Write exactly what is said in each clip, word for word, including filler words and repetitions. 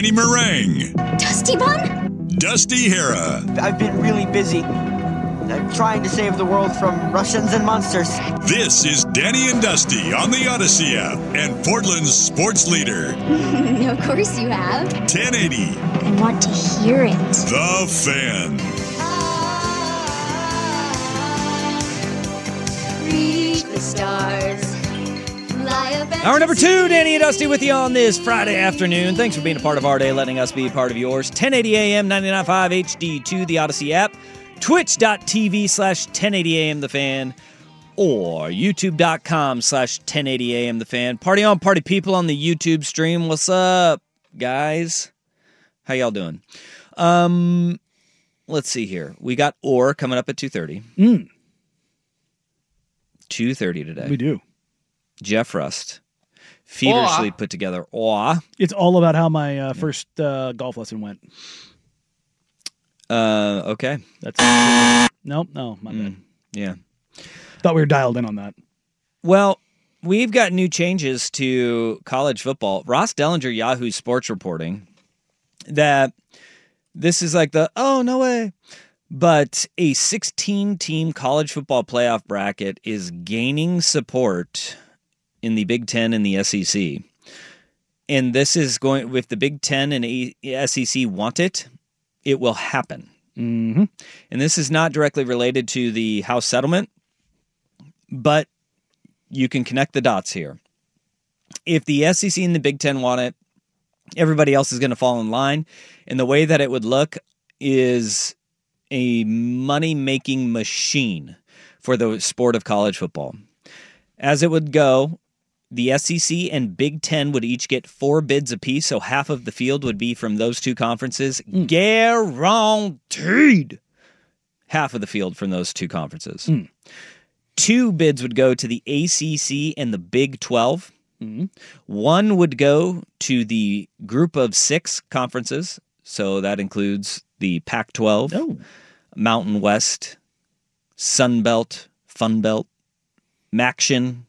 Danny Meringue. Dusty Bun? Dusty Hera. I've been really busy. I'm trying to save the world from Russians and monsters. This is Danny and Dusty on the Odyssey app and Portland's sports leader. Of course you have. ten eighty. I want to hear it. The Fan. Reach the stars. Fly up and Hour number two, Danny and Dusty with you on this Friday afternoon. Thanks for being a part of our day, letting us be a part of yours. ten eighty A M, ninety-nine point five H D two, the Odyssey app. Twitch.tv slash 1080am the fan or youtube.com slash 1080am the fan. Party on, party people on the YouTube stream. What's up, guys? How y'all doing? Um, let's see here. We got Or coming up at two thirty. Mm. two thirty today. We do. Jeff Rust. Feverishly Aw. put together. Aw. It's all about how my uh, first uh, golf lesson went. Uh, okay. That's no, no, my bad. Mm, yeah. Thought we were dialed in on that. Well, we've got new changes to college football. Ross Dellinger, Yahoo Sports reporting that this is like the, oh, no way. But a sixteen-team college football playoff bracket is gaining support in the Big Ten and the S E C. And this is going, if the Big Ten and S E C want it, it will happen. Mm-hmm. And this is not directly related to the House settlement, but you can connect the dots here. If the S E C and the Big Ten want it, everybody else is going to fall in line. And the way that it would look is a money-making machine for the sport of college football. As it would go, the S E C and Big Ten would each get four bids apiece, so half of the field would be from those two conferences. Mm. Guaranteed! Half of the field from those two conferences. Mm. Two bids would go to the A C C and the Big twelve. Mm. One would go to the group of six conferences, so that includes the Pac twelve, oh. Mountain West, Sun Belt, Fun Belt, Maction,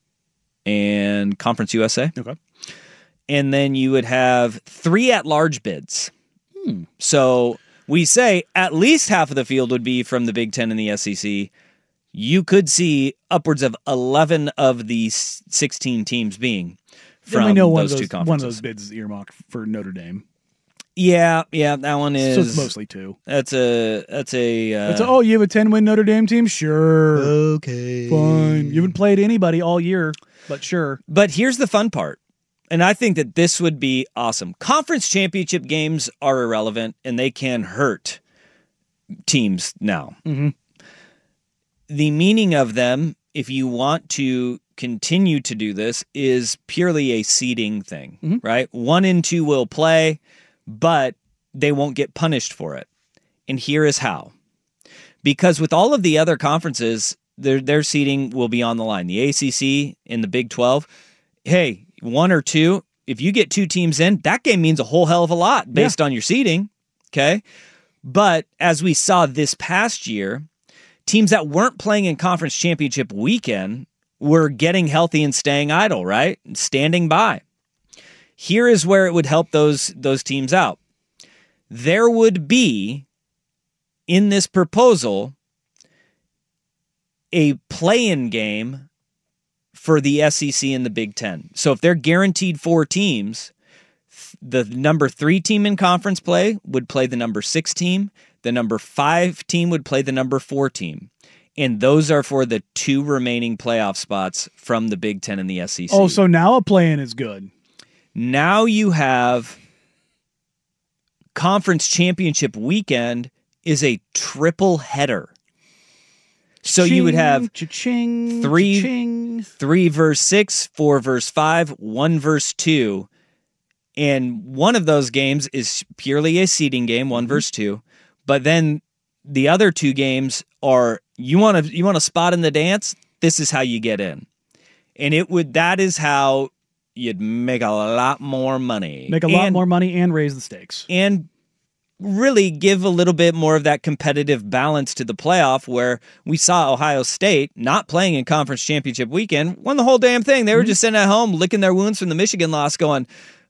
and Conference U S A. Okay. And then you would have three at-large bids. Hmm. So we say at least half of the field would be from the Big Ten and the S E C. You could see upwards of eleven of the sixteen teams being from we know those, one of those two conferences. One of those bids is earmarked for Notre Dame. Yeah, yeah, that one is. So it's mostly two. That's a. That's a. Uh, it's a, oh, you have a ten-win Notre Dame team? Sure. Okay. Fine. You haven't played anybody all year, but sure. But here's the fun part, and I think that this would be awesome. Conference championship games are irrelevant, and they can hurt teams now. Mm-hmm. The meaning of them, if you want to continue to do this, is purely a seeding thing, mm-hmm. right? One and two will play, but they won't get punished for it. And here is how. Because with all of the other conferences, their their seeding will be on the line. The A C C and the Big twelve, hey, one or two, if you get two teams in, that game means a whole hell of a lot based yeah. on your seeding, okay? But as we saw this past year, teams that weren't playing in conference championship weekend were getting healthy and staying idle, right? And standing by. Here is where it would help those those teams out. There would be, in this proposal, a play-in game for the S E C and the Big Ten. So if they're guaranteed four teams, the number three team in conference play would play the number six team. The number five team would play the number four team. And those are for the two remaining playoff spots from the Big Ten and the S E C. Oh, so now a play-in is good. Now you have conference championship weekend is a triple header. So Ching, you would have cha-ching, three, cha-ching. three verse six, four verse five, one verse two. And one of those games is purely a seeding game, one mm-hmm. verse two. But then the other two games are, you want to you want a spot in the dance? This is how you get in. And it would that is how you'd make a lot more money. Make a and, lot more money and raise the stakes. And really give a little bit more of that competitive balance to the playoff, where we saw Ohio State not playing in conference championship weekend, won the whole damn thing. They were mm-hmm. just sitting at home licking their wounds from the Michigan loss going,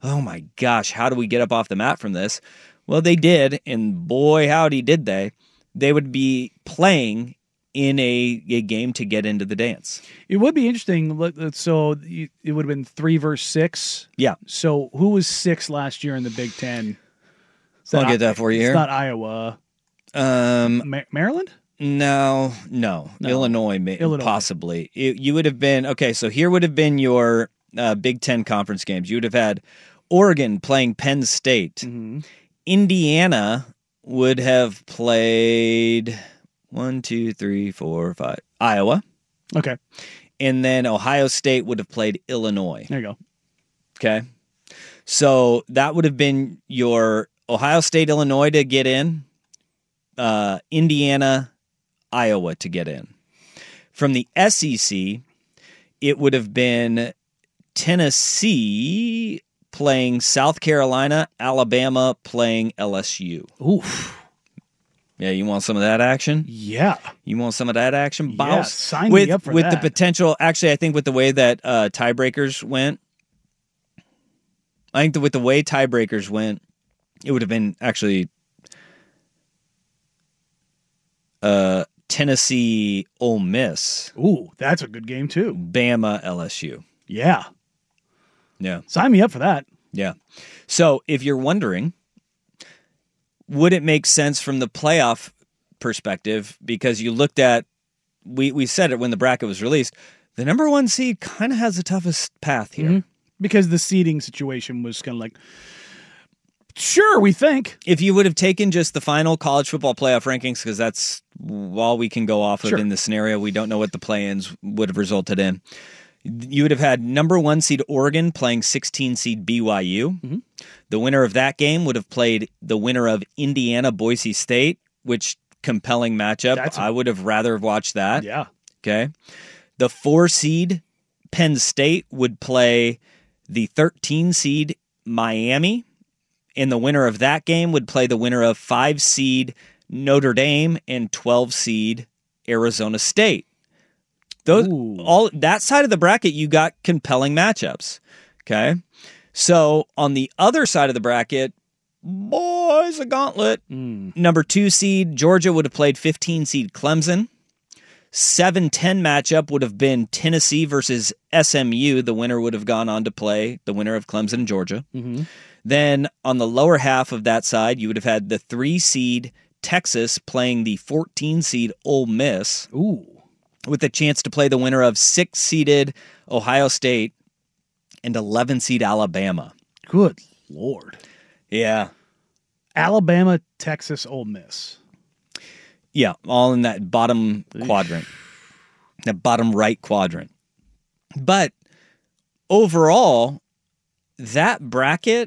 oh my gosh, how do we get up off the mat from this? Well, they did, and boy, howdy did they. They would be playing in a, a game to get into the dance. It would be interesting. look, So you- it would have been three versus six. Yeah. So who was six last year in the Big Ten? Is I'll get that for you It's here. not Iowa. Um, Ma- Maryland? no, no, No. Illinois, may, Illinois. possibly. It, you would have been, okay, so here would have been your uh, Big Ten conference games. You would have had Oregon playing Penn State. Mm-hmm. Indiana would have played one, two, three, four, five, Iowa. Okay. And then Ohio State would have played Illinois. There you go. Okay. So that would have been your Ohio State, Illinois to get in, uh, Indiana, Iowa to get in. From the S E C, it would have been Tennessee playing South Carolina, Alabama playing L S U. Oof. Yeah, you want some of that action? Yeah. You want some of that action, Yeah, boss? sign me with, up for with the that. potential. Actually, I think with the way that uh, tiebreakers went, I think that with the way tiebreakers went, it would have been actually uh, Tennessee, Ole Miss, Ooh, that's a good game too. Bama, L S U. Yeah. Yeah, Sign me up for that. yeah. So if you're wondering, would it make sense from the playoff perspective? Because you looked at, we we said it when the bracket was released, the number one seed kind of has the toughest path here. Mhm. Because the seating situation was kind of like, sure, we think. If you would have taken just the final college football playoff rankings, because that's all we can go off of Sure. in the scenario, we don't know what the play-ins would have resulted in. You would have had number one seed Oregon playing sixteen seed B Y U. Mm-hmm. The winner of that game would have played the winner of Indiana Boise State, which compelling matchup. That's a- I would have rather have watched that. Yeah. Okay. The four seed Penn State would play the thirteen seed Miami, and the winner of that game would play the winner of five seed Notre Dame and twelve seed Arizona State. Those Ooh. all that side of the bracket, you got compelling matchups. Okay. So on the other side of the bracket, boys, a gauntlet. Mm. Number two seed Georgia would have played fifteen seed Clemson. seven ten matchup would have been Tennessee versus S M U. The winner would have gone on to play the winner of Clemson and Georgia. Mm-hmm. Then on the lower half of that side, you would have had the three seed Texas playing the fourteen seed Ole Miss, Ooh. with a chance to play the winner of six seeded Ohio State and eleven seed Alabama. Good Lord. Yeah. Alabama, Texas, Ole Miss. Yeah, all in that bottom quadrant, that bottom right quadrant. But overall, that bracket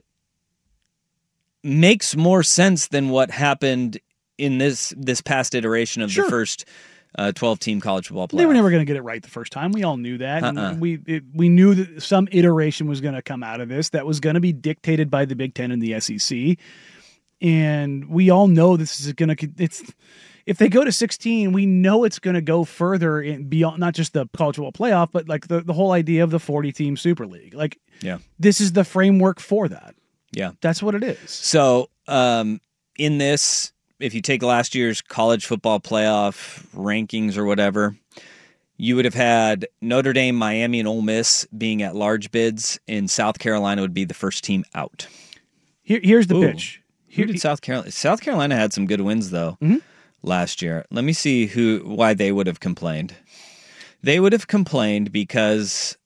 makes more sense than what happened in this this past iteration of Sure. the first uh, twelve-team college football playoff. They were never going to get it right the first time. We all knew that. Uh-uh. And we it, we knew that some iteration was going to come out of this that was going to be dictated by the Big Ten and the S E C. And we all know this is going to it's if they go to sixteen, we know it's going to go further in beyond not just the college football playoff, but like the, the whole idea of the forty-team Super League. Like, Yeah. this is the framework for that. Yeah. That's what it is. So, um, in this, if you take last year's college football playoff rankings or whatever, you would have had Notre Dame, Miami, and Ole Miss being at large bids, and South Carolina would be the first team out. Here, here's the Ooh. pitch. Who Here, did South Carolina? South Carolina had some good wins though Mhm. last year. Let me see who why they would have complained. They would have complained because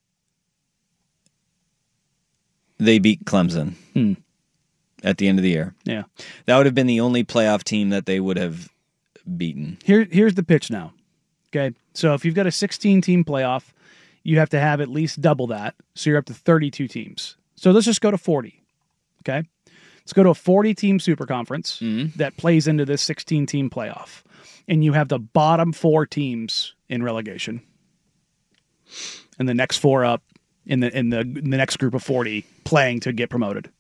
they beat Clemson Hmm. at the end of the year. yeah. That would have been the only playoff team that they would have beaten. Here, here's the pitch now. Okay. So if you've got a sixteen team playoff, you have to have at least double that. So you're up to thirty-two teams. So let's just go to forty. Okay. Let's go to a forty team super conference Mhm. that plays into this sixteen team playoff. And you have the bottom four teams in relegation. And the next four up in the in the in the next group of forty playing to get promoted.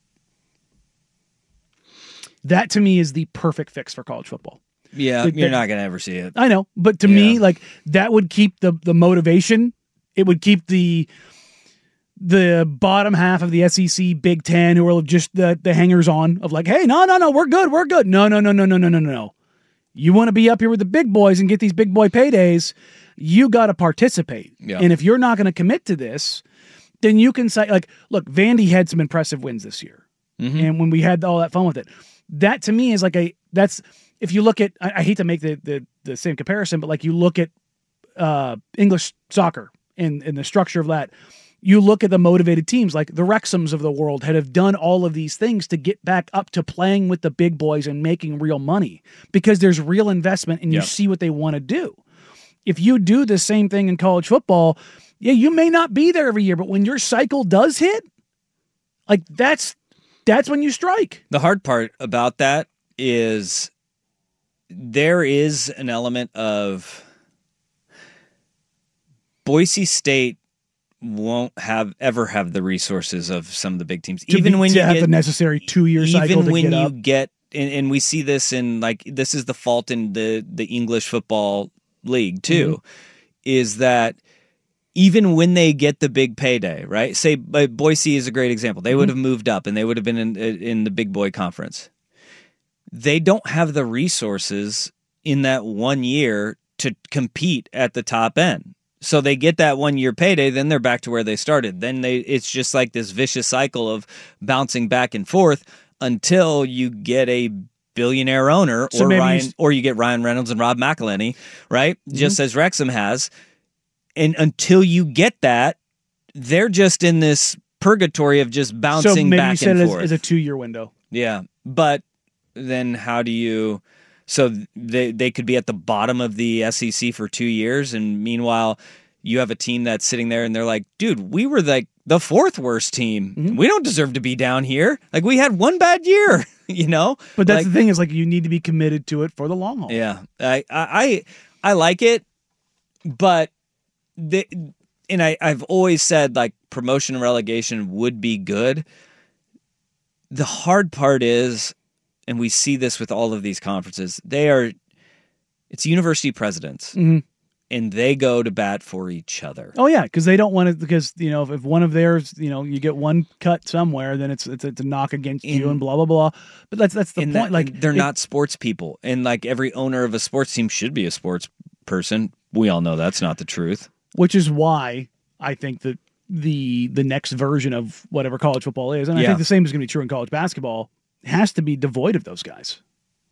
That to me is the perfect fix for college football. Yeah, Like you're that- not going to ever see it. I know, but to me, Yeah. like that would keep the the motivation. It would keep the the bottom half of the S E C, Big Ten, who are just the, the hangers on of like, hey, no, no, no, we're good, we're good. No, no, no, no, no, no, no, no. You want to be up here with the big boys and get these big boy paydays, you got to participate. Yeah. And if you're not going to commit to this, then you can say, like, look, Vandy had some impressive wins this year. Mm-hmm. And when we had all that fun with it, that to me is like a, that's, if you look at, I, I hate to make the, the, the same comparison, but like you look at uh, English soccer and, and the structure of that, you look at the motivated teams like the Wrexhams of the world had have done all of these things to get back up to playing with the big boys and making real money because there's real investment and you yep. see what they want to do. If you do the same thing in college football, yeah, you may not be there every year, but when your cycle does hit, like that's that's when you strike. The hard part about that is there is an element of Boise State won't have ever have the resources of some of the big teams, to even be, when to you have get the necessary two year cycle. Even to when get you up. get, and, and we see this in like this is the fault in the the English football league too, mm-hmm. is that even when they get the big payday, right? Say uh, Boise is a great example. They mm-hmm. would have moved up and they would have been in in the big boy conference. They don't have the resources in that one year to compete at the top end. So they get that one year payday, then they're back to where they started. Then they it's just like this vicious cycle of bouncing back and forth until you get a billionaire owner so or Ryan you... or you get Ryan Reynolds and Rob McElhenney, right? Mm-hmm. Just as Wrexham has. And until you get that, they're just in this purgatory of just bouncing so maybe back you said and it forth. as, as a two year window. Yeah. But then how do you so they they could be at the bottom of the S E C for two years, and meanwhile you have a team that's sitting there and they're like, dude, we were like the fourth worst team. Mm-hmm. We don't deserve to be down here. Like we had one bad year, you know? But that's like, the thing is like you need to be committed to it for the long haul. Yeah. I I I like it, but the and I, I've always said like promotion and relegation would be good. The hard part is, and we see this with all of these conferences, they are, it's university presidents, mm-hmm. and they go to bat for each other. Oh yeah, because they don't want to. Because you know, if, if one of theirs, you know, you get one cut somewhere, then it's it's, it's a knock against in, you and blah blah blah. But that's that's the point. That, like they're it, not sports people, and like every owner of a sports team should be a sports person. We all know that's not the truth. Which is why I think that the the next version of whatever college football is, and I yeah. think the same is going to be true in college basketball, has to be devoid of those guys.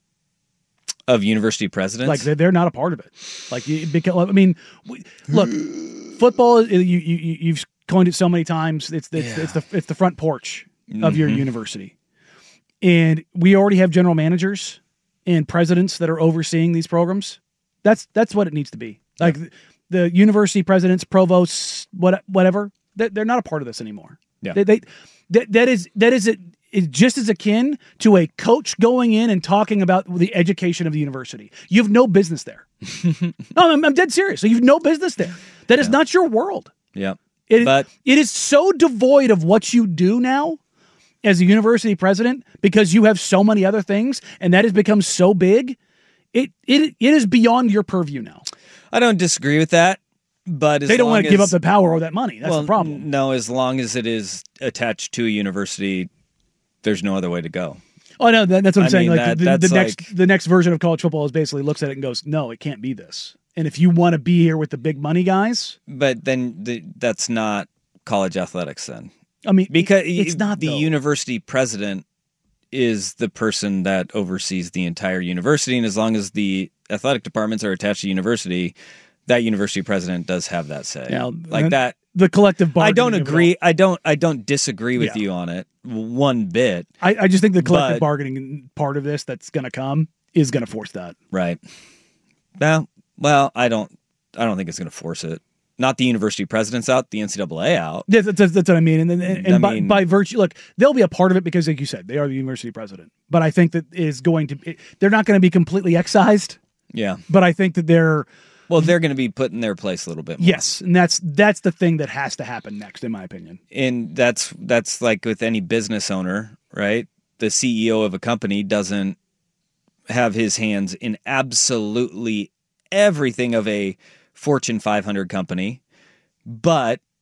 Of university presidents? Like, they're, they're not a part of it. Like, you, because, I mean, we, look, football, you, you, you've coined it so many times, it's, it's, yeah. it's, the, it's the front porch of mm-hmm. your university. And we already have general managers and presidents that are overseeing these programs. That's that's what it needs to be. Like, yeah. the university presidents, provosts, what, whatever, they're, they're not a part of this anymore. Yeah. They, they, that, that is, that is it. Is just as akin to a coach going in and talking about the education of the university. You have no business there. no, I'm, I'm dead serious. So you have no business there. That is yeah. not your world. Yeah. It, but it is so devoid of what you do now as a university president because you have so many other things and that has become so big. It it it is beyond your purview now. I don't disagree with that. But as they don't want to as, give up the power or that money. That's well, the problem. No, as long as it is attached to a university, there's no other way to go. Oh no, that, that's what I'm I saying. Mean, like that, the, the like, next, the next version of college football is basically looks at it and goes, "No, it can't be this." And if you want to be here with the big money guys, but then the, that's not college athletics. Then I mean, because it's not the though. university president is the person that oversees the entire university, and as long as the athletic departments are attached to university, that university president does have that say. Yeah, like that. The collective bargaining. I don't agree. I don't. I don't disagree with yeah. you on it one bit. I, I just think the collective but, bargaining part of this that's going to come is going to force that. Right. Well, well, I don't. I don't think it's going to force it. Not the university presidents out, the N C double A out. Yeah, that's, that's what I mean. And and, and I by, mean, by virtue, look, they'll be a part of it because, like you said, they are the university president. But I think that is going to. It, they're not going to be completely excised. Yeah. But I think that they're. Well, they're going to be put in their place a little bit more. Yes, and that's that's the thing that has to happen next, in my opinion. And that's that's like with any business owner, right? The C E O of a company doesn't have his hands in absolutely everything of a Fortune five hundred company, but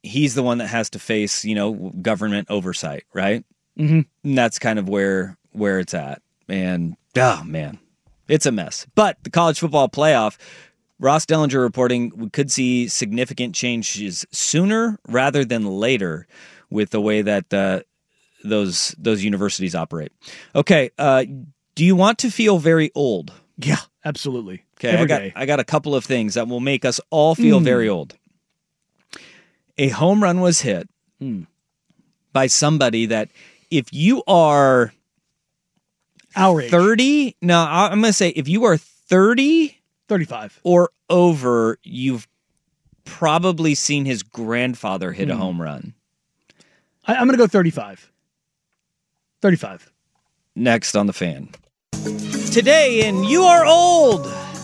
he's the one that has to face, you know, government oversight, right? Mm-hmm. And that's kind of where where it's at. And, oh, man, it's a mess. But the college football playoff, Ross Dellinger reporting we could see significant changes sooner rather than later with the way that uh, those those universities operate. Okay, uh, do you want to feel very old? Yeah, absolutely. Okay, Every I got day. I got a couple of things that will make us all feel Mm. very old. A home run was hit Mm. by somebody that if you are Our age. thirty, no, I- I'm going to say if you are thirty thirty-five. or over, you've probably seen his grandfather hit a Hmm. home run. I, I'm going to go thirty-five. thirty-five. Next on the Fan. Today in You Are Old.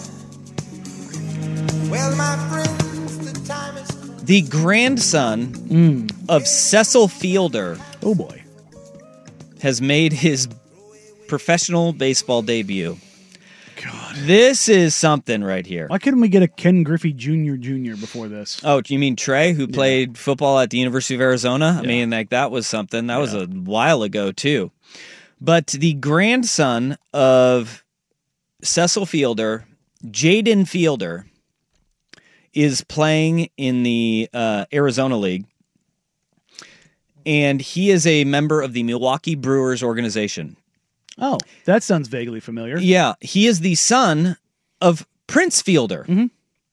Well, my friends, the time is come. The grandson Mm. of Cecil Fielder Oh, boy. has made his professional baseball debut. God. This is something right here. Why couldn't we get a Ken Griffey Junior Junior before this? Oh, you mean Trey, who played football at the University of Arizona? I Yeah. mean, like that was something. That was Yeah. a while ago, too. But the grandson of Cecil Fielder, Jaden Fielder, is playing in the uh, Arizona League. And he is a member of the Milwaukee Brewers organization. Oh, that sounds vaguely familiar. Yeah, he is the son of Prince Fielder. Mhm.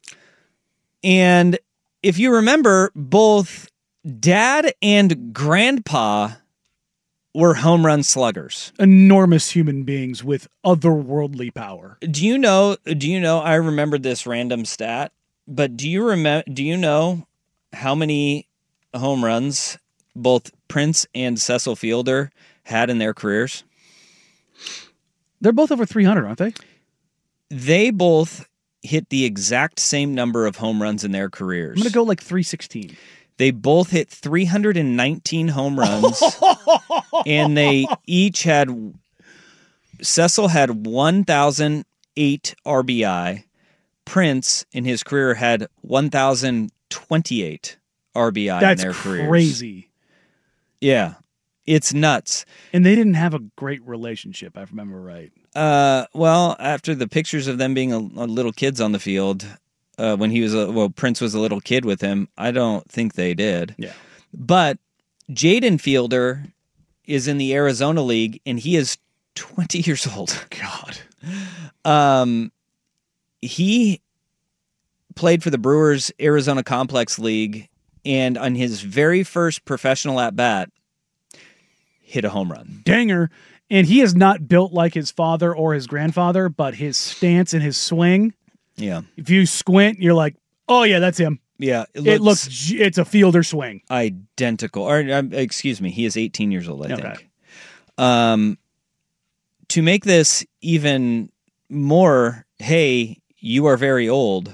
And if you remember, both dad and grandpa were home run sluggers. Enormous human beings with otherworldly power. Do you know, do you know, I remembered this random stat, but do you remember, do you know how many home runs both Prince and Cecil Fielder had in their careers? They're both over three hundred, aren't they? They both hit the exact same number of home runs in their careers. I'm going to go like three sixteen. They both hit three hundred nineteen home runs, and they each had, Cecil had one thousand eight R B I. Prince, in his career, had one thousand twenty-eight R B I That's in their careers. crazy. Yeah, it's nuts. And they didn't have a great relationship, if I remember right. Uh, well, after the pictures of them being a, a little kids on the field, uh, when he was a, well, Prince was a little kid with him, I don't think they did. Yeah. But Jaden Fielder is in the Arizona League, and he is twenty years old. God. Um, he played for the Brewers Arizona Complex League, and on his very first professional at bat, hit a home run. Danger. And he is not built like his father or his grandfather, but his stance and his swing, Yeah, if you squint, you're like, oh, yeah, that's him. yeah. It It looks, j- it's a fielder swing. identical. Or um, excuse me, he is eighteen years old, I Okay. think. Um, to make this even more, hey, you are very old.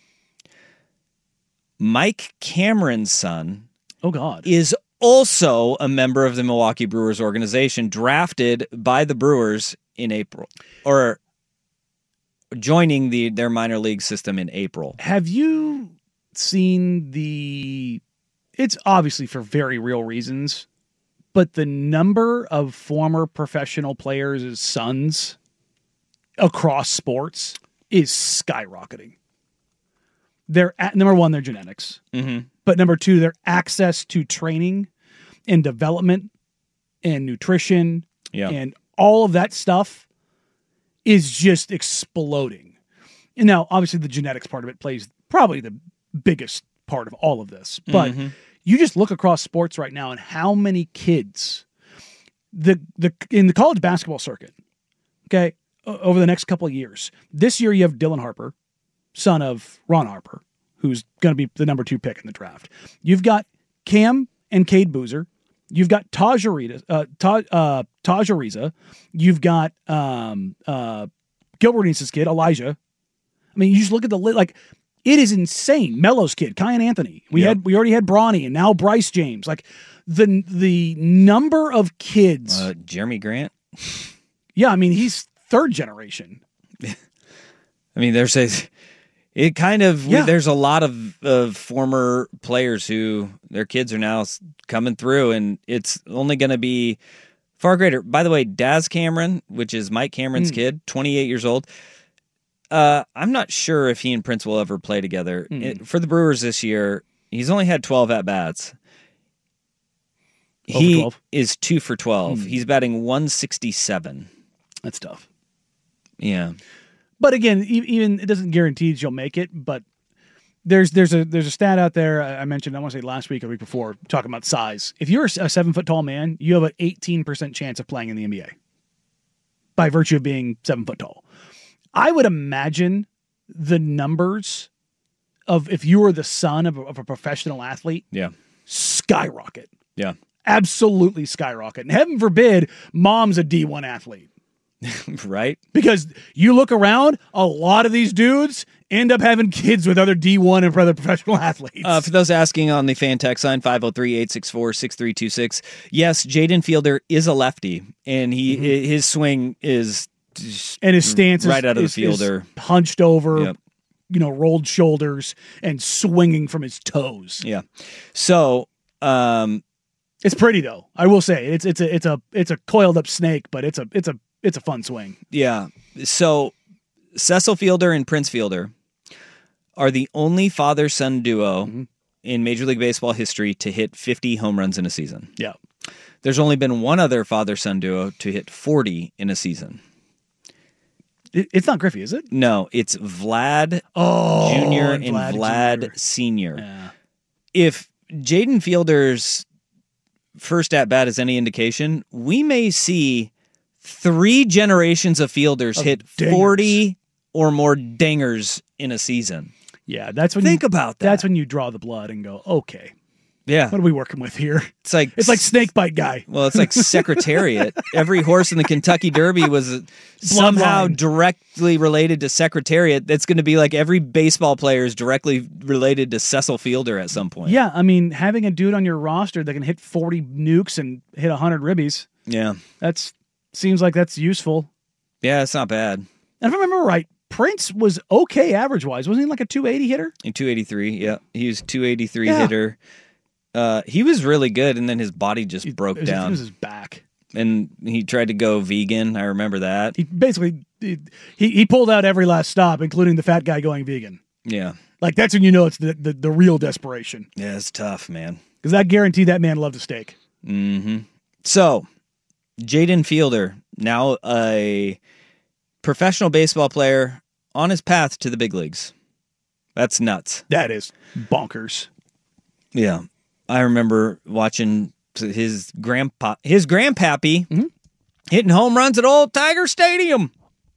Mike Cameron's son Oh, God. is also a member of the Milwaukee Brewers organization, drafted by the Brewers in April, or joining the their minor league system in April. Have you seen the, it's obviously for very real reasons, but the number of former professional players' sons across sports is skyrocketing. They're at, number one, their genetics. Mm-hmm. But number two, their access to training and development and nutrition Yeah. and all of that stuff is just exploding. And now, obviously, the genetics part of it plays probably the biggest part of all of this. But Mhm. you just look across sports right now and how many kids the the in the college basketball circuit, okay, o- over the next couple of years. This year, you have Dylan Harper, son of Ron Harper, who's going to be the number two pick in the draft. You've got Cam and Cade Boozer. You've got Taj Ariza, uh, Taj, uh, Taj Ariza. You've got um, uh, Gilbert Arenas' kid, Elijah. I mean, you just look at the li- like it is insane. Melo's kid, Kyan Anthony. We Yep. had we already had Bronny, and now Bryce James. Like the the number of kids. Uh, Jeremy Grant. yeah, I mean he's third generation. I mean, there's a It kind of, Yeah. there's a lot of, of former players who their kids are now s- coming through, and it's only going to be far greater. By the way, Daz Cameron, which is Mike Cameron's Mm. kid, twenty-eight years old, uh, I'm not sure if he and Prince will ever play together. Mm. It- for the Brewers this year, he's only had twelve at-bats. Over He twelve? is two for twelve. Mm. He's batting one sixty-seven. That's tough. Yeah. But again, e- even it doesn't guarantee that you'll make it. But there's there's a there's a stat out there I I mentioned. I want to say last week or week before, talking about size. If you're a s- a seven foot tall man, you have an eighteen percent chance of playing in the N B A by virtue of being seven foot tall. I would imagine the numbers of if you were the son of a, of a professional athlete Yeah. skyrocket, Yeah. absolutely skyrocket. And heaven forbid, mom's a D one athlete. Right? Because you look around, a lot of these dudes end up having kids with other D one and other professional athletes. Uh, for those asking on the fan text line, five oh three, eight six four, six three two six. Yes, Jaden Fielder is a lefty, and he Mm-hmm. his swing is just and his stance is, right out of the is- is fielder. hunched over, Yep. you know, rolled shoulders and swinging from his toes. Yeah. So, um, It's pretty though. I will say it's it's a it's a it's a coiled up snake, but it's a it's a it's a fun swing. yeah. So, Cecil Fielder and Prince Fielder are the only father-son duo Mm-hmm. in Major League Baseball history to hit fifty home runs in a season. Yeah. There's only been one other father-son duo to hit forty in a season. It, it's not Griffey, is it? No, it's Vlad Oh, Junior and and Vlad Vlad, Junior Senior. Yeah. If Jaden Fielder's first at bat is any indication, we may see three generations of fielders Of hit dingers. forty or more dingers in a season. Yeah, that's when Think you, about that. That's when you draw the blood and go, okay, Yeah. what are we working with here? It's like It's like snake bite guy. well, it's like Secretariat. Every horse in the Kentucky Derby was somehow Bloodline. directly related to Secretariat. That's going to be like every baseball player is directly related to Cecil Fielder at some point. Yeah, I mean, having a dude on your roster that can hit forty nukes and hit one hundred ribbies, Yeah. that's seems like that's useful. Yeah, it's not bad. And if I remember right, Prince was okay average-wise. Wasn't he like a two eighty hitter? In two eighty-three, yeah. He was two eighty-three Yeah. hitter. Uh, he was really good, and then his body just broke It was, down. It was his back. And he tried to go vegan. I remember that. He basically he, he pulled out every last stop, including the fat guy going vegan. Yeah. Like, that's when you know it's the, the, the real desperation. Yeah, it's tough, man. Because I guarantee that man loved a steak. Mm-hmm. So, Jaden Fielder, now a professional baseball player on his path to the big leagues. That's nuts. That is bonkers. Yeah. I remember watching his grandpa, his grandpappy Mhm. hitting home runs at Old Tiger Stadium.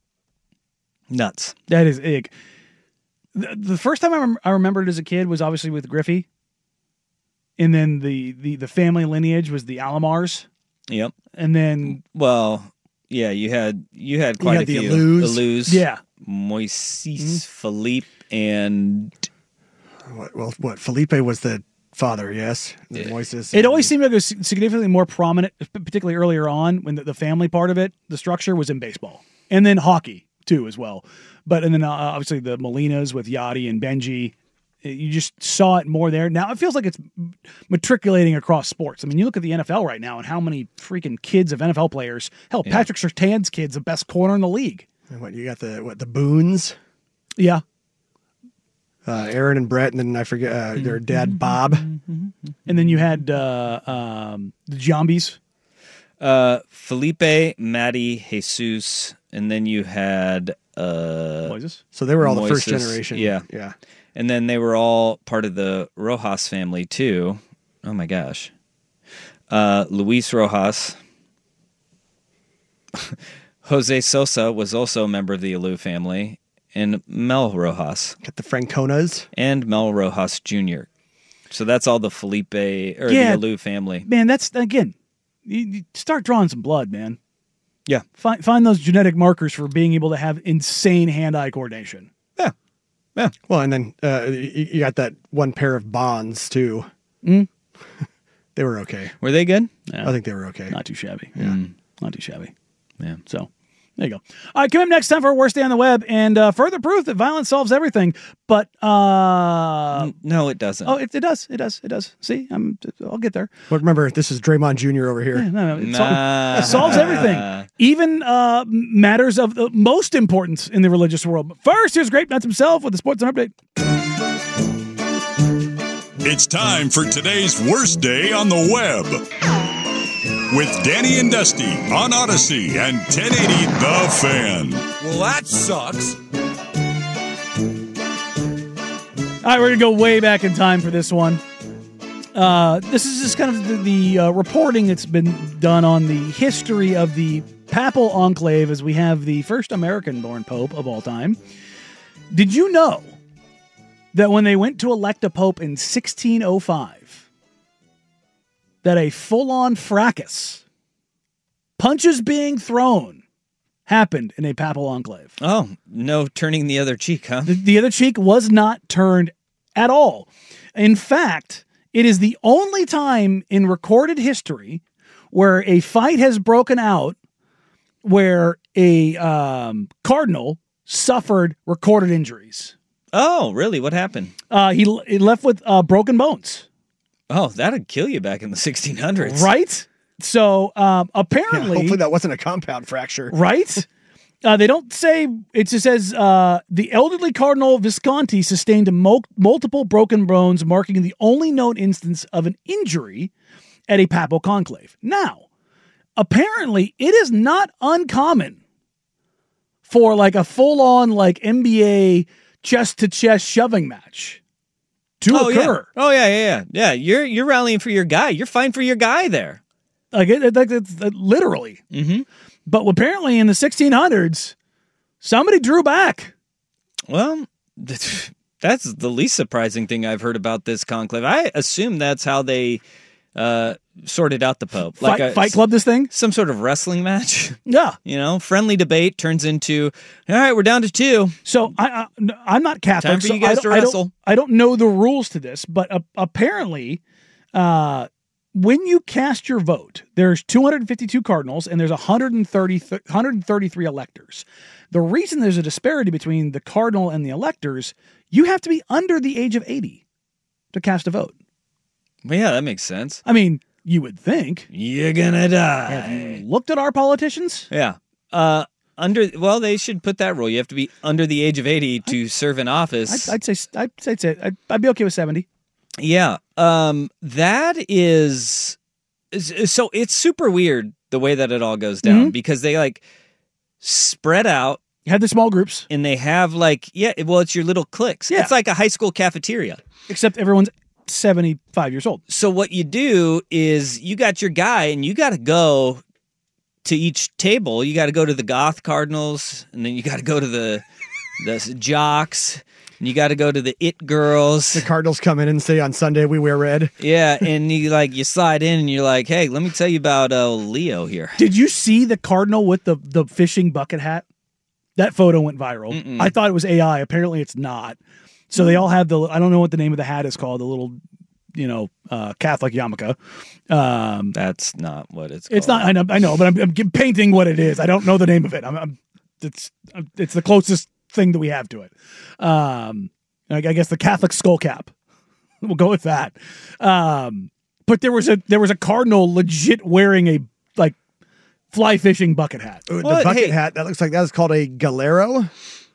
Nuts. That is ig. The, the first time I, rem- I remembered as a kid was obviously with Griffey. And then the, the, the family lineage was the Alomars. Yep. And then, Well, yeah, you had you had quite had a the few. Alous. Alous, yeah. Moises, Philippe, and What, well, what Felipe was the father, yes. The Moises. It always seemed like it was significantly more prominent, particularly earlier on when the, the family part of it, the structure was in baseball. And then hockey, too, as well. But, and then uh, obviously the Molinas with Yachty and Benji, you just saw it more there. Now it feels like it's matriculating across sports. I mean, you look at the N F L right now and how many freaking kids of N F L players. Hell, Yeah. Patrick Surtain's kid's the best corner in the league. And what you got the what the Boons, Yeah. uh, Aaron and Brett, and then I forget uh, their dad Bob. And then you had uh, um, the Jombies. uh, Felipe, Matty, Jesus, and then you had uh, Moises. So they were all the first Moises, generation. yeah. yeah. and then they were all part of the Rojas family too. Oh my gosh, uh, Luis Rojas. Jose Sosa was also a member of the Alou family, and Mel Rojas Got the Franconas. and Mel Rojas Junior So that's all the Felipe or Yeah. the Alou family. Man, that's, again, you, you start drawing some blood, man. Yeah. Find, find those genetic markers for being able to have insane hand-eye coordination. Yeah. Yeah. Well, and then uh, you, you got that one pair of Bonds too. Mm. They were okay. Were they good? Yeah. I think they were okay. Not too shabby. Yeah. Not too shabby. Yeah. So, There you go. All right, come up next time for Worst Day on the Web and uh, further proof that violence solves everything. But uh, no, it doesn't. Oh, it, it does. It does. It does. See, I'm. I'll get there. But remember, this is Draymond Junior over here. Yeah, no, no, it, Nah. sol- it solves everything, even uh, matters of the most importance in the religious world. But first, here's Grape Nuts himself with the Sports Center update. It's time for today's Worst Day on the Web. With Danny and Dusty on Odyssey and ten eighty The Fan. Well, that sucks. All right, we're going to go way back in time for this one. Uh, this is just kind of the, the uh, reporting that's been done on the history of the Papal Enclave as we have the first American-born pope of all time. Did you know that when they went to elect a pope in sixteen oh five, that a full-on fracas, punches being thrown, happened in a papal enclave? Oh, no turning the other cheek, huh? The, the other cheek was not turned at all. In fact, it is the only time in recorded history where a fight has broken out where a um, cardinal suffered recorded injuries. Oh, really? What happened? Uh, he, he left with uh, broken bones. Oh, that'd kill you back in the sixteen hundreds. Right? So um, apparently... Yeah, hopefully that wasn't a compound fracture. Right? Uh, they don't say... It just says, uh, the elderly Cardinal Visconti sustained mo- multiple broken bones, marking the only known instance of an injury at a papal conclave. Now, apparently, it is not uncommon for like a full-on like N B A chest-to-chest shoving match to oh, occur. Yeah. Oh, yeah, yeah, yeah. Yeah, you're, you're rallying for your guy. You're fighting for your guy there. Like, it, it, like it's, uh, literally. Mm-hmm. But apparently in the sixteen hundreds, somebody drew back. Well, that's the least surprising thing I've heard about this conclave. I assume that's how they uh, sorted out the Pope. Fight, like a, fight club this thing? Some sort of wrestling match. Yeah. You know, friendly debate turns into, all right, we're down to two. So I, I, I'm not Catholic. Time for so you guys I to don't- I wrestle. don't, I don't know the rules to this, but uh, apparently uh, when you cast your vote, there's two hundred fifty-two cardinals and there's one hundred thirty, one hundred thirty-three electors. The reason there's a disparity between the cardinal and the electors, you have to be under the age of eighty to cast a vote. Well, yeah, that makes sense. I mean, you would think. You're gonna die. Have you looked at our politicians? Yeah. Uh, under well, they should put that rule. You have to be under the age of eighty to serve in office. I'd, I'd say I'd, I'd say I'd, I'd be okay with seventy. Yeah. Um, that is, is so it's super weird the way that it all goes down Mm-hmm. because they like spread out You had the small groups, and they have like yeah, well, it's your little cliques. Yeah. It's like a high school cafeteria. except everyone's seventy-five years old. So what you do is you got your guy and you got to go to each table. You got to go to the Goth Cardinals and then you got to go to the the jocks and you got to go to the It Girls. The Cardinals come in and say on Sunday we wear red. Yeah, and you like you slide in and you're like, hey, let me tell you about uh, Leo here. Did you see the cardinal with the, the fishing bucket hat? That photo went viral. Mm-mm. I thought it was A I. Apparently it's not. So they all have the, I don't know what the name of the hat is called, the little, you know, uh, Catholic yarmulke. Um, That's not what it's called. it's not, I know, I know but I'm, I'm painting what it is. I don't know the name of it. I'm, I'm it's, it's the closest thing that we have to it. Um, I, I guess the Catholic skull cap. We'll go with that. Um, but there was a, there was a cardinal legit wearing a, like, fly fishing bucket hat. Ooh, Well, the bucket hey- hat, that looks like that is called a galero.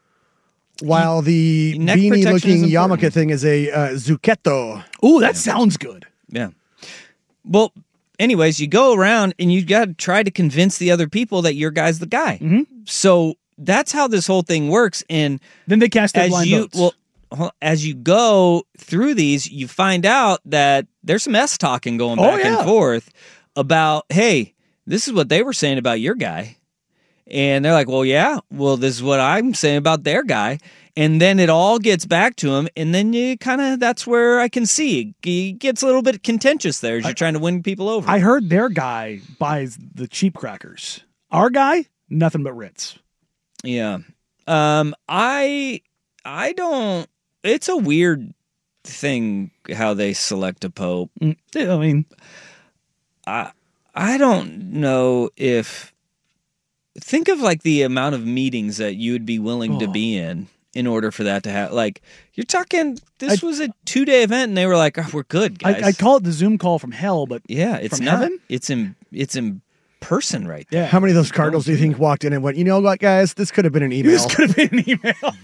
While the Neck beanie protection looking is yarmulke important. thing is a uh, zucchetto. Ooh, that sounds good. Yeah. Well, anyways, you go around and you got to try to convince the other people that your guy's the guy. Mhm. So that's how this whole thing works. And Then they cast their as blind you votes. well, well, as you go through these, you find out that there's some S talking going Oh, back yeah. and forth about, hey, this is what they were saying about your guy. And they're like, well, yeah, well, this is what I'm saying about their guy. And then it all gets back to him. And then you kind of, that's where I can see it gets a little bit contentious there as you're trying to win people over. I heard their guy buys the cheap crackers. Our guy, nothing but Ritz. Yeah. Um, I, I don't, it's a weird thing how they select a pope. Mm, I mean, I, I don't know if think of like the amount of meetings that you would be willing to Oh. be in in order for that to happen. Like you're talking, this was a two day event, and they were like, oh, "We're good, guys." I, I call it the Zoom call from hell, but yeah, it's from not. heaven? It's in. It's in person, right there. yeah. How many of those Cardinals do you think walked in and went, you know what, guys? This could have been an email. This could have been an email.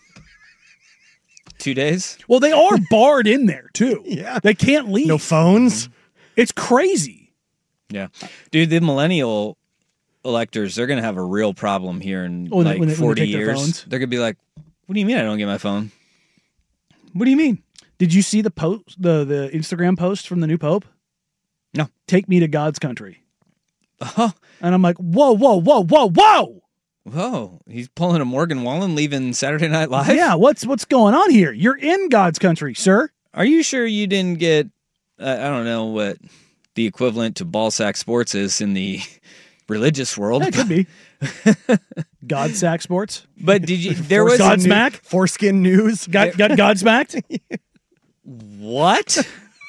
Two days. Well, they are barred in there too. Yeah. They can't leave. No phones. It's crazy. Yeah, dude, the millennial electors, they're gonna have a real problem here in Oh, when they- like when they- when they forty take their years. phones? They're gonna be like, "What do you mean I don't get my phone? What do you mean?" Did you see the post, the the Instagram post from the new Pope? No. Take me to God's country. Oh, And I'm like, whoa, whoa, whoa, whoa, whoa. whoa! He's pulling a Morgan Wallen, leaving Saturday Night Live. Yeah, what's what's going on here? You're in God's country, sir. Are you sure you didn't get? Uh, I don't know what the equivalent to ball sack sports is in the religious world. That could be. God sack sports. But did you? There was Godsmack. Foreskin News. Got got Godsmacked. what?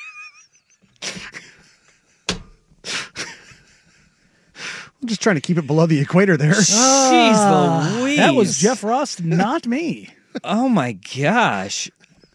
I'm just trying to keep it below the equator there. Jeez Louise! That was Jeff Rust, not me. Oh my gosh!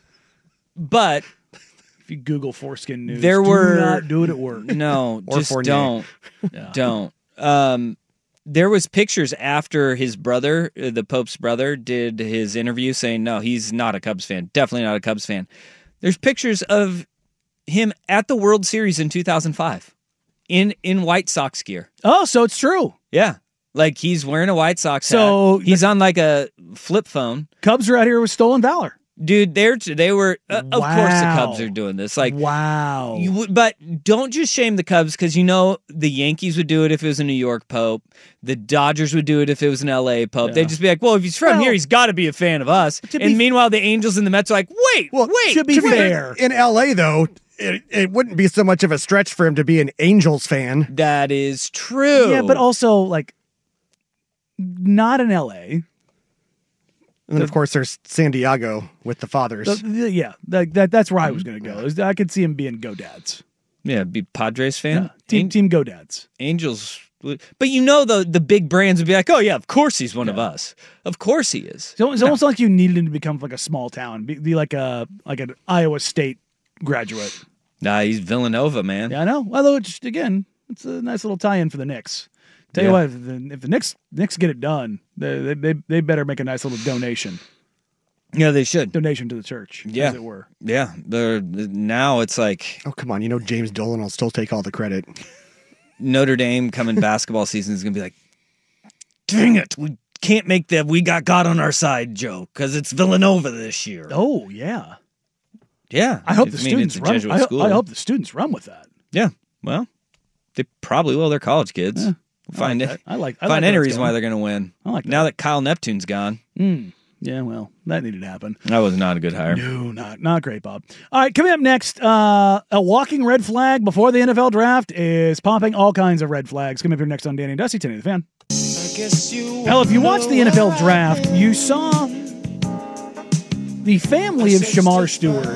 But If you Google foreskin news, There do were- not do it at work. no, Or just Fournier. don't, don't. Um, there was pictures after his brother, uh, the Pope's brother, did his interview saying no, he's not a Cubs fan. Definitely not a Cubs fan. There's pictures of him at the World Series in two thousand five in in White Sox gear. Oh, so it's true. Yeah, like he's wearing a White Sox So hat. He's on like a flip phone. Cubs are out here with stolen valor. Dude, they're they were uh, of course the Wow. Cubs are doing this. Like wow. You would, but don't just shame the Cubs because you know the Yankees would do it if it was a New York Pope. The Dodgers would do it if it was an L A Pope. Yeah. They'd just be like, "Well, if he's from Well, here, he's got to be a fan of us." to And be- meanwhile, the Angels and the Mets are like, "Wait, Well, wait." to be fair, In L A, though, it, it wouldn't be so much of a stretch for him to be an Angels fan. that is true. yeah, but also like not in L A. And then, of course, there's San Diego with the fathers. The- the- yeah, that, that that's where I was going to go. Is I could see him being Go Dads. yeah, be Padres fan. Yeah, team An- team Go Dads. Angels, would- but you know the the big brands would be like, "Oh yeah, of course he's one of us. Of course he is." So it's almost like you needed him to become like a small town, be, be like a like an Iowa State graduate. Nah, he's Villanova, man. Yeah, I know. Although it's again, it's a nice little tie-in for the Knicks. Tell Yeah. you what, if the, if the Knicks Knicks get it done, they, they they better make a nice little donation Yeah, they should. donation to the church, Yeah. as it were. Yeah, they're now it's like Oh, come on. You know James Dolan will still take all the credit. Notre Dame coming basketball season is going to be like, dang it, we can't make that we got God on our side joke because it's Villanova this year. Oh yeah, Yeah. I hope I the mean, students it's a run. Jesuit I, ho- school. I hope the students run with that. Yeah. Well, they probably will. They're college kids. We'll find I it. like that. I like. I Find like any where it's reason going. why they're going to win. I like Now that Kyle Neptune's gone, Mm. Yeah, well, that needed to happen. that was not a good hire. No, not not great, Bob. All right, coming up next, uh, a walking red flag before the N F L draft is popping all kinds of red flags. Coming up here next on Danny and Dusty, Tenny the Fan. Hell, if you watched the N F L draft, you saw the family of Shamar Stewart,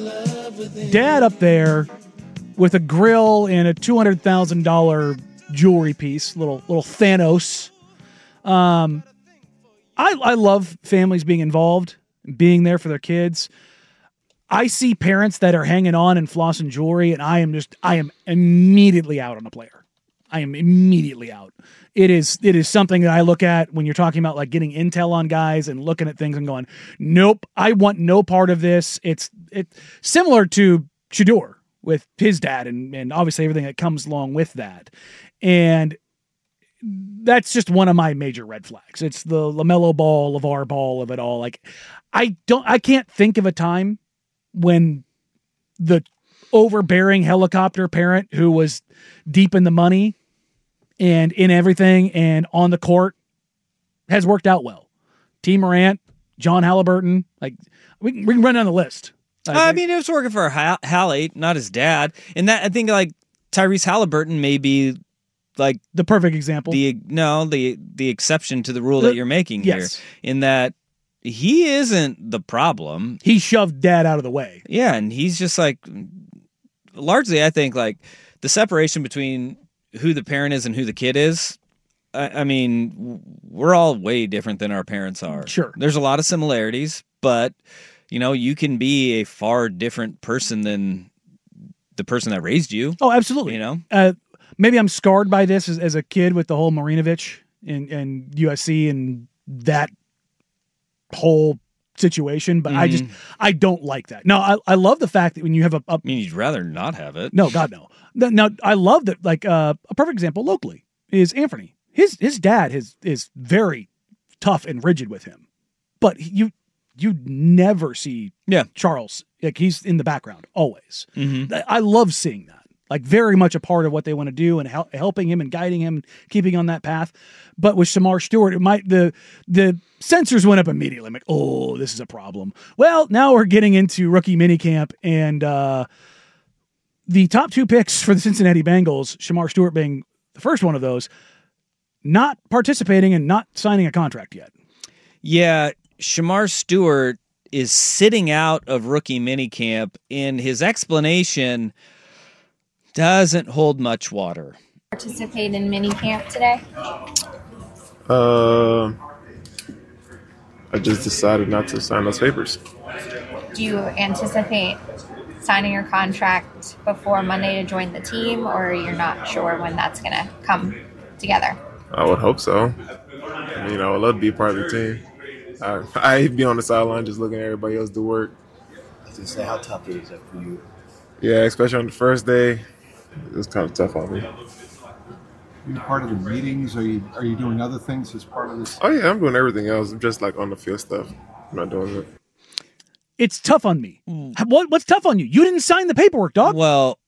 dad up there with a grill and a two hundred thousand dollars jewelry piece, little little Thanos. Um, I, I love families being involved, being there for their kids. I see parents that are hanging on and flossing jewelry, and I am just, I am immediately out on the player. I am immediately out. It is, it is something that I look at when you're talking about like getting intel on guys and looking at things and going, nope, I want no part of this. It's it similar to Shador with his dad and, and obviously everything that comes along with that. And that's just one of my major red flags. It's the LaMelo Ball, LeVar Ball of it all. Like, I don't, I can't think of a time when the overbearing helicopter parent who was deep in the money and in everything and on the court has worked out well. T. Morant, John Halliburton, like we can, we can run down the list. Like, I mean, it was working for Hall- Hallie, not his dad. And that I think like Tyrese Halliburton may be like the perfect example. the no the the exception to the rule The- that you're making yes. here, in that he isn't the problem. he shoved dad out of the way. Yeah, and he's just like largely, I think like the separation between who the parent is and who the kid is. I, I mean, w- we're all way different than our parents are. Sure. There's a lot of similarities, but, you know, you can be a far different person than the person that raised you. Oh, absolutely. You know? Uh, maybe I'm scarred by this as, as a kid with the whole Marinovich and, and U S C and that whole situation, but I just, I don't like that. No, I, I love the fact that when you have a, a I mean, you'd rather not have it. no, God, no. No, no, I love that. Like uh, a perfect example locally is Anthony. His his dad is is very tough and rigid with him, but you you never see Yeah. Charles, like he's in the background always. Mm-hmm. I- I love seeing that. Like very much a part of what they want to do and hel- helping him and guiding him and keeping on that path. But with Shamar Stewart, it might the the sensors went up immediately. I'm like, oh, this is a problem. Well, now we're getting into rookie minicamp and uh, the top two picks for the Cincinnati Bengals, Shamar Stewart being the first one of those, not participating and not signing a contract yet. Yeah, Shamar Stewart is sitting out of rookie minicamp, and his explanation doesn't hold much water. Participate in mini camp today? Uh, I just decided not to sign those papers. Do you anticipate signing your contract before Monday to join the team, or you're not sure when that's going to come together? I would hope so. I mean, I would love to be part of the team. I, I'd be on the sideline just looking at everybody else do work. I was going to say, how tough is it for you? Yeah, especially on the first day. It was kind of tough on me. Are you part of the meetings? Are you are you doing other things as part of this? Oh, yeah, I'm doing everything else. I'm just like on the field stuff. I'm not doing it. It's tough on me. What, what's tough on you? You didn't sign the paperwork, dog. Well,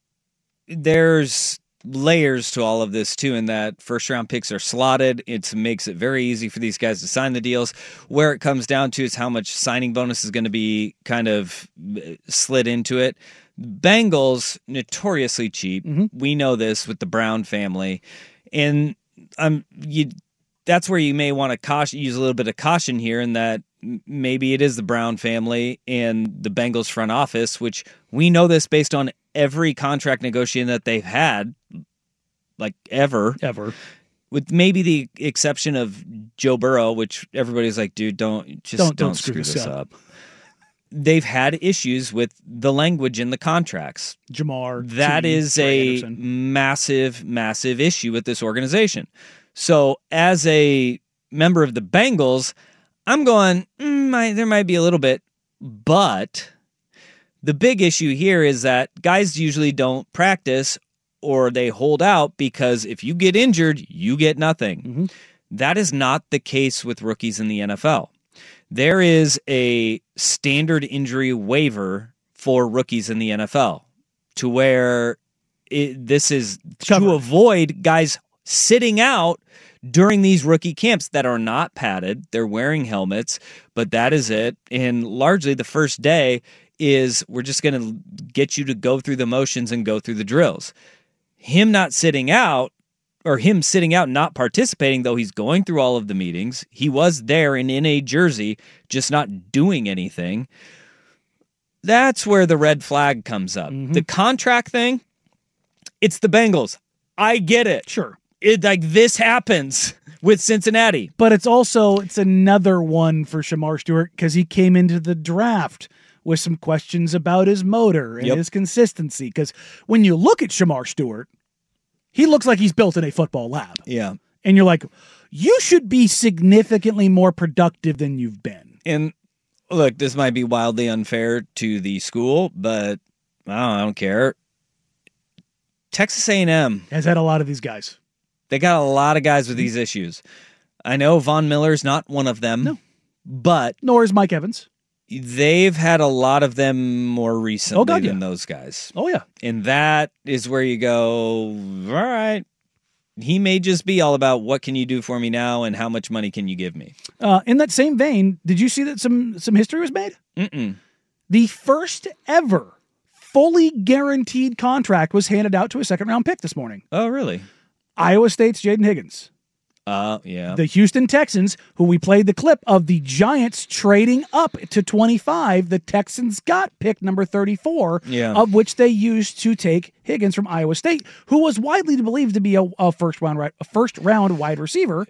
there's layers to all of this too, in that first round picks are slotted. It makes it very easy for these guys to sign the deals. Where it comes down to is how much signing bonus is going to be kind of slid into it. Bengals, notoriously cheap. Mm-hmm. We know this with the Brown family. And um, you, that's where you may want to caution, use a little bit of caution here, in that maybe it is the Brown family and the Bengals front office, which we know this based on every contract negotiation that they've had, like ever. Ever. With maybe the exception of Joe Burrow, which everybody's like, dude, don't just Don't- don't, don't screw, screw this this up. They've had issues with the language in the contracts. Jamar. That T, is Trey a Anderson. massive, massive issue with this organization. So as a member of the Bengals, I'm going, mm, might, there might be a little bit, but the big issue here is that guys usually don't practice or they hold out because if you get injured, you get nothing. Mm-hmm. That is not the case with rookies in the N F L. There is a standard injury waiver for rookies in the N F L to where it, this is Covered. to avoid guys sitting out during these rookie camps that are not padded. They're wearing helmets, but that is it. And largely the first day is we're just going to get you to go through the motions and go through the drills. Him not sitting out, or him sitting out and not participating, though he's going through all of the meetings. He was there and in a jersey, just not doing anything. That's where the red flag comes up. Mm-hmm. The contract thing, it's the Bengals. I get it. Sure. It, like this happens with Cincinnati. But it's also, it's another one for Shamar Stewart because he came into the draft with some questions about his motor and Yep. his consistency. Because when you look at Shamar Stewart, he looks like he's built in a football lab. Yeah. And you're like, you should be significantly more productive than you've been. And look, this might be wildly unfair to the school, but I don't, I don't care. Texas A and M Has had a lot of these guys. They got a lot of guys with these issues. I know Von Miller's not one of them, No. but Nor is Mike Evans. they've had a lot of them more recently Oh, God, than yeah. those guys. Oh, yeah. And that is where you go, all right, he may just be all about what can you do for me now and how much money can you give me? Uh, in that same vein, did you see that some some history was made? Mm-mm. The first ever fully guaranteed contract was handed out to a second round pick this morning. Oh, really? Iowa State's Jaden Higgins. Uh, yeah. The Houston Texans, who we played the clip of the Giants trading up to twenty-five, the Texans got pick number thirty-four, Yeah. of which they used to take Higgins from Iowa State, who was widely believed to be a, a first round a first round wide receiver.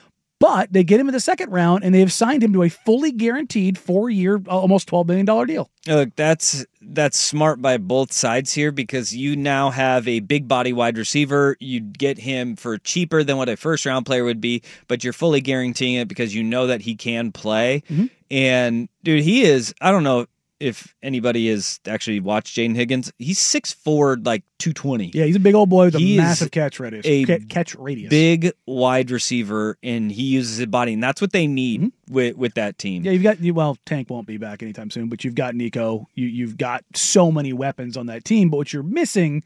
But they get him in the second round, and they have signed him to a fully guaranteed four-year, almost twelve million dollars deal. Look, that's that's smart by both sides here because you now have a big body wide receiver. You get him for cheaper than what a first round player would be, but you're fully guaranteeing it because you know that he can play. Mm-hmm. And dude, he is. I don't know if anybody has actually watched Jaden Higgins. He's six foot four, like two twenty. Yeah, he's a big old boy with a He is massive catch radius. a Ca- catch radius. Big wide receiver, and he uses his body, and that's what they need Mm-hmm. with with that team. Yeah, you've got you- well, Tank won't be back anytime soon, but you've got Nico. You you've got so many weapons on that team, but what you're missing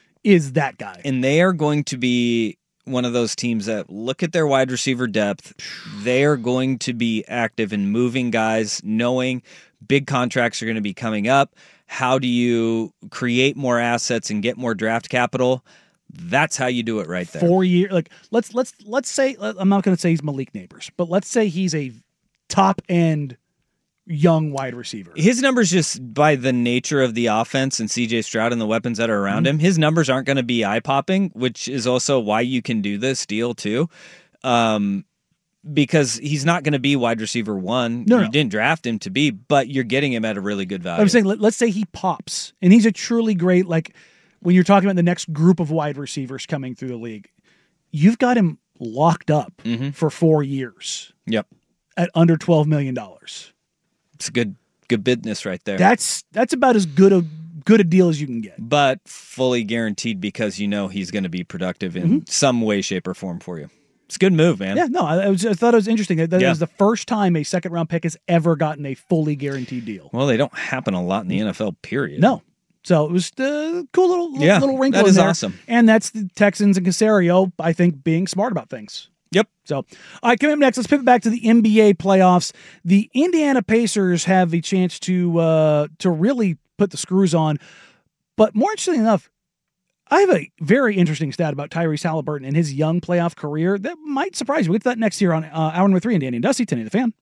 is that guy. And they are going to be one of those teams that look at their wide receiver depth. They are going to be active in moving guys, knowing big contracts are going to be coming up. How do you create more assets and get more draft capital? That's how you do it right there. Four year, like let's let's let's say I'm not going to say he's Malik Neighbors, but let's say he's a top end young wide receiver. His numbers, just by the nature of the offense and C J Stroud and the weapons that are around Mm-hmm. him, his numbers aren't going to be eye popping, which is also why you can do this deal too. Um, because he's not going to be wide receiver one. No, you no. didn't draft him to be, but you're getting him at a really good value. I'm saying let, let's say he pops and he's a truly great, like when you're talking about the next group of wide receivers coming through the league, you've got him locked up Mm-hmm. for four years Yep. at under twelve million dollars. It's a good good business right there. That's that's about as good a good a deal as you can get. But fully guaranteed because you know he's going to be productive in Mm-hmm. some way, shape, or form for you. It's a good move, man. Yeah, no, I, I, was, I thought it was interesting. That, that Yeah. was the first time a second round pick has ever gotten a fully guaranteed deal. Well, they don't happen a lot in the N F L, period. No. So it was a cool little, little, Yeah, little wrinkle that in is there. awesome. And that's the Texans and Casario, I think, being smart about things. Yep. So, all right, coming up next, let's pivot back to the N B A playoffs. The Indiana Pacers have a chance to uh, to really put the screws on. But more interesting enough, I have a very interesting stat about Tyrese Halliburton and his young playoff career that might surprise you. We'll get to that next year on uh, hour number three in Danny and Dusty, ten A the Fan.